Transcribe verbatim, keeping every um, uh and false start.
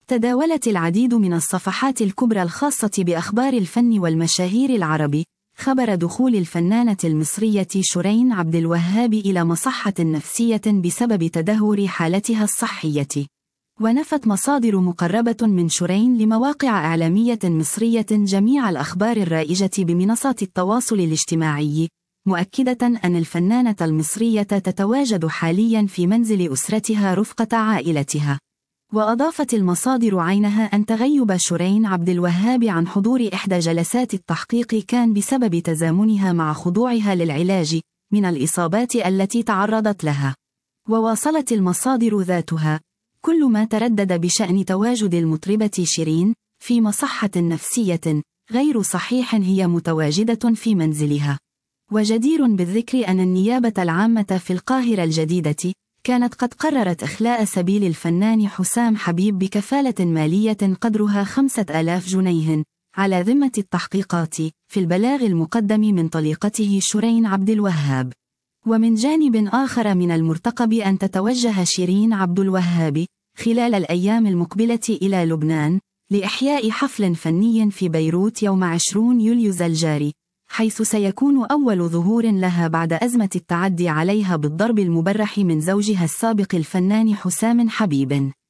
تداولت العديد من الصفحات الكبرى الخاصة بأخبار الفن والمشاهير العربي خبر دخول الفنانة المصرية شيرين عبد الوهاب إلى مصحة نفسية بسبب تدهور حالتها الصحية. ونفت مصادر مقربة من شيرين لمواقع إعلامية مصرية جميع الأخبار الرائجة بمنصات التواصل الاجتماعي، مؤكدة أن الفنانة المصرية تتواجد حاليا في منزل أسرتها رفقة عائلتها. وأضافت المصادر عينها أن تغيب شيرين عبد الوهاب عن حضور إحدى جلسات التحقيق كان بسبب تزامنها مع خضوعها للعلاج من الإصابات التي تعرضت لها. وواصلت المصادر ذاتها: كل ما تردد بشأن تواجد المطربة شيرين في مصحة نفسية غير صحيح، هي متواجدة في منزلها. وجدير بالذكر أن النيابة العامة في القاهرة الجديدة كانت قد قررت إخلاء سبيل الفنان حسام حبيب بكفالة مالية قدرها خمسة آلاف جنيه على ذمة التحقيقات في البلاغ المقدم من طليقته شيرين عبد الوهاب. ومن جانب آخر، من المرتقب أن تتوجه شيرين عبد الوهاب خلال الأيام المقبلة إلى لبنان لإحياء حفل فني في بيروت يوم عشرين يوليو الجاري، حيث سيكون أول ظهور لها بعد أزمة التعدي عليها بالضرب المبرح من زوجها السابق الفنان حسام حبيب.